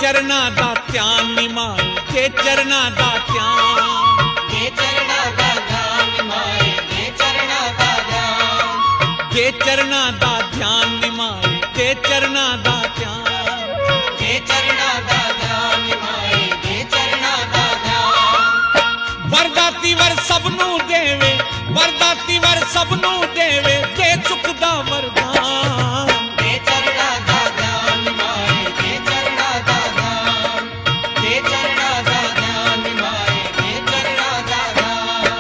चरना दा ध्यान निमाए, दे चरना दा ध्यान, दे चरना दा ध्यान निमाए, दे चरना दा ध्यान, दे चरना दा ध्यान निमाए, दे चरना दा ध्यान, दे चरना दा ध्यान निमाए, दे चरना दा ध्यान। वरदाती वर सबनू देवे, वरदाती वर सबनू देवे, दे चुकदा वरदान, दे चरना दा ध्यान निमाए, दे चरना दा ध्यान, दे चरना दा ध्यान निमाए, दे चरना दा ध्यान।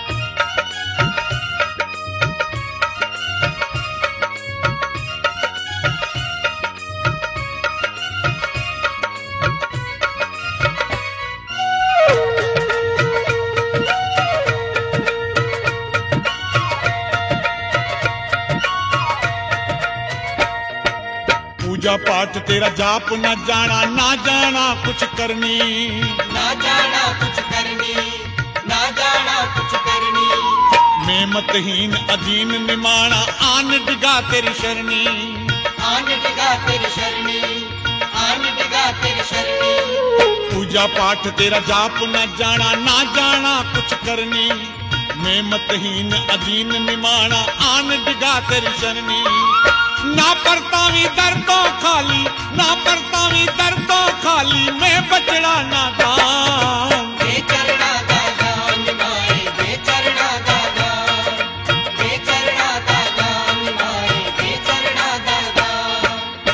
पूजा पाठ तेरा जाप न जाना, ना जाना कुछ करनी, ना जाना कुछ करनी, ना जाना कुछ करनी, मैं मतहीन अधीन निमाना, आन डिगा तेरी शरणी, आन डिगा तेरी शरणी, आन डिगा तेरी शरणी। पूजा पाठ तेरा जाप न जाना, ना जाना कुछ करनी, मैं मतहीन अधीन निमाना, आन डिगा तेरी शरणी। ना परतावी दर तो खाली, ना परतावी दर तो खाली, मैं बचड़ा नादान, दे चरना दा ध्यान निमाए, दे चरना दा ध्यान, दे चरना दा ध्यान निमाए, दे चरना दा ध्यान।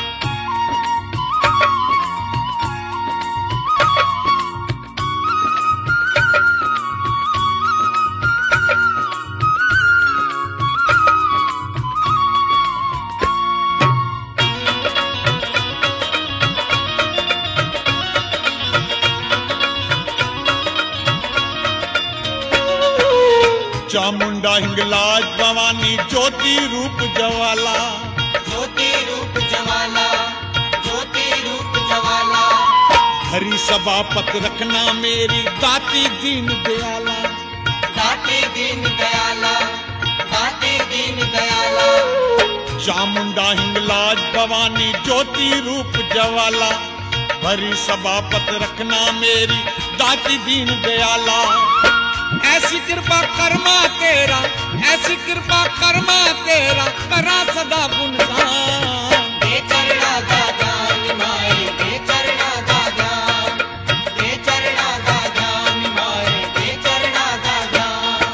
चामुंडा हिंगलाज भवानी ज्योति रूप जवाला, ज्योति रूप जवाला, ज्योति रूप जवाला, हरी सभापत रखना मेरी दाती दीन दयाला, दाती दीन दयाला, दाती दीन दयाला। चामुंडा हिंगलाज भवानी ज्योति रूप जवाला, हरी सभापत रखना मेरी दाती दीन दयाला। ऐसी कृपा कर्मा तेरा, ऐसी कृपा कर्मा तेरा, करा सदा गुणगान, दे चरना दा ध्यान निमाए, दे चरना दा ध्यान, दे चरना दा ध्यान निमाए, दे चरना दा ध्यान।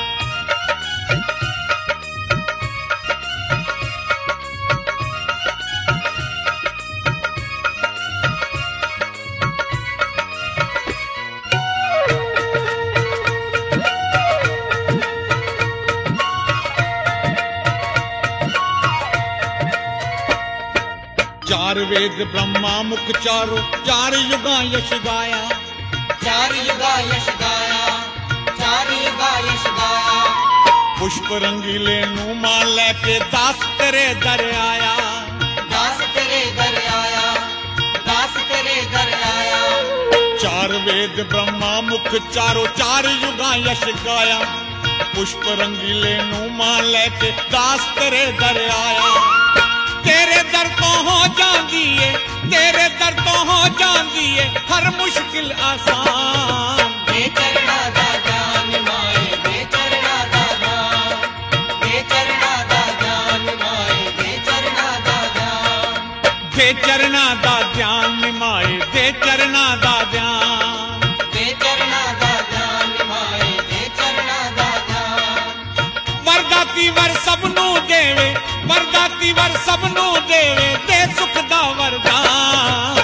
चार वेद ब्रह्मा मुख चारो, चार युगा यश गाया, चार युगा यश गाया, चार युगा यश गाया, पुष्प रंगीले नू मान लेके दास तेरे दर आया, दास तेरे दर आया, दास तेरे दर आया। चार वेद ब्रह्मा मुख चारो, चार युगा यश गाया, पुष्प रंगीले नू मान लेके दास तेरे दर आया। तेरे दर तो हो जांदी है, तेरे दर तो हो जांदी है, हर मुश्किल आसान, दे चरना दा ध्यान निमाए, दे चरना दा ध्यान, दे चरना दा ध्यान निमाए, दे चरना दा ध्यान, दे चरना दा ध्यान निमाए, दे चरना दा ध्यान, दे चरना दा ध्यान निमाए, दे चरना दा ध्यान। वरदाती वर सबनू देवे, वरदाती वर सबनू देवे, दे सुख दा वरदान।